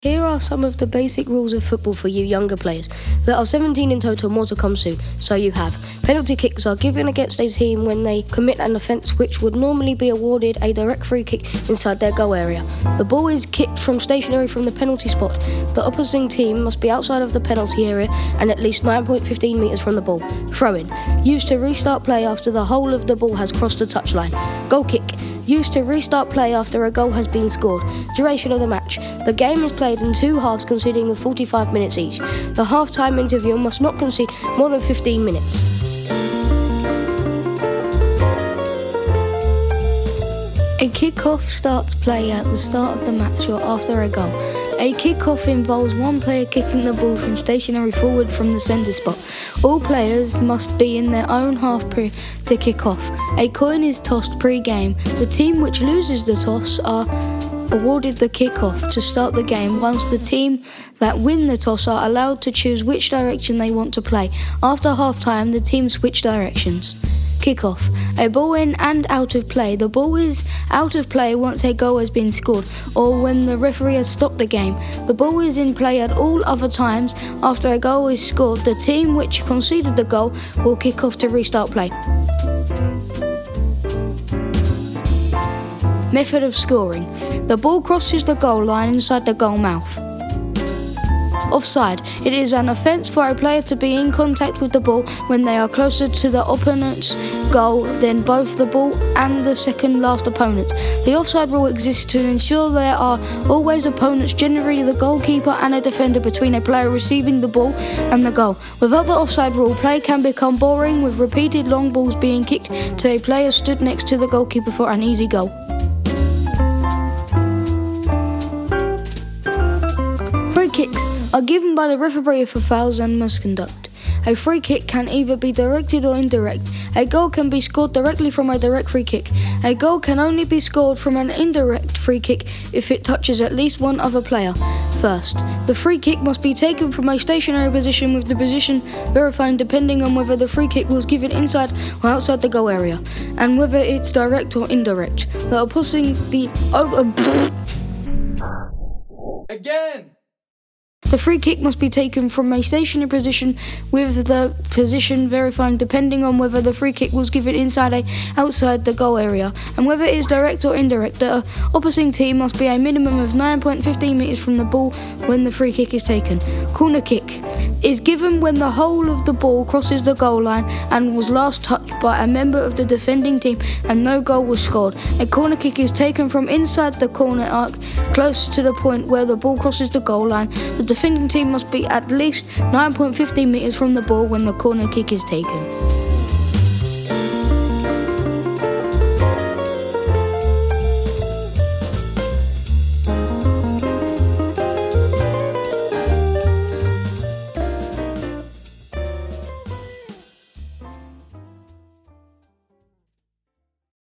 Here are some of the basic rules of football for you younger players. There are 17 in total, more to come soon. So you have penalty kicks are given against a team when they commit an offence which would normally be awarded a direct free kick inside their goal area. The ball is kicked from stationary from the penalty spot. The opposing team must be outside of the penalty area and at least 9.15 metres from the ball. Throw-in, used to restart play after the whole of the ball has crossed the touchline. Goal kick, used to restart play after a goal has been scored. Duration of the match. The game is played in two halves consisting of 45 minutes each. The half-time interval must not concede more than 15 minutes. A kick-off starts play at the start of the match or after a goal. A kick-off involves one player kicking the ball from stationary forward from the centre spot. All players must be in their own half to kick off. A coin is tossed pre-game. The team which loses the toss are awarded the kick-off to start the game, whilst the team that win the toss are allowed to choose which direction they want to play. After half-time, the teams switch directions. Kick-off. A ball in and out of play. The ball is out of play once a goal has been scored or when the referee has stopped the game. The ball is in play at all other times. After a goal is scored, the team which conceded the goal will kick off to restart play. Method of scoring. The ball crosses the goal line inside the goal mouth. Offside. It is an offence for a player to be in contact with the ball when they are closer to the opponent's goal than both the ball and the second last opponent. The offside rule exists to ensure there are always opponents, generally the goalkeeper and a defender, between a player receiving the ball and the goal. Without the offside rule, play can become boring, with repeated long balls being kicked to a player stood next to the goalkeeper for an easy goal. Free kicks are given by the referee for fouls and misconduct. A free kick can either be directed or indirect. A goal can be scored directly from a direct free kick. A goal can only be scored from an indirect free kick if it touches at least one other player. First, the free kick must be taken from a stationary position, with the position verifying depending on whether the free kick was given inside or outside the goal area, and whether it's direct or indirect. The opposing Again! The free kick must be taken from a stationary position, with the position verifying depending on whether the free kick was given inside or outside the goal area, and whether it is direct or indirect. The opposing team must be a minimum of 9.15 metres from the ball when the free kick is taken. Corner kick is given when the whole of the ball crosses the goal line and was last touched by a member of the defending team and no goal was scored. A corner kick is taken from inside the corner arc, close to the point where the ball crosses the goal line. The defending team must be at least 9.15 metres from the ball when the corner kick is taken.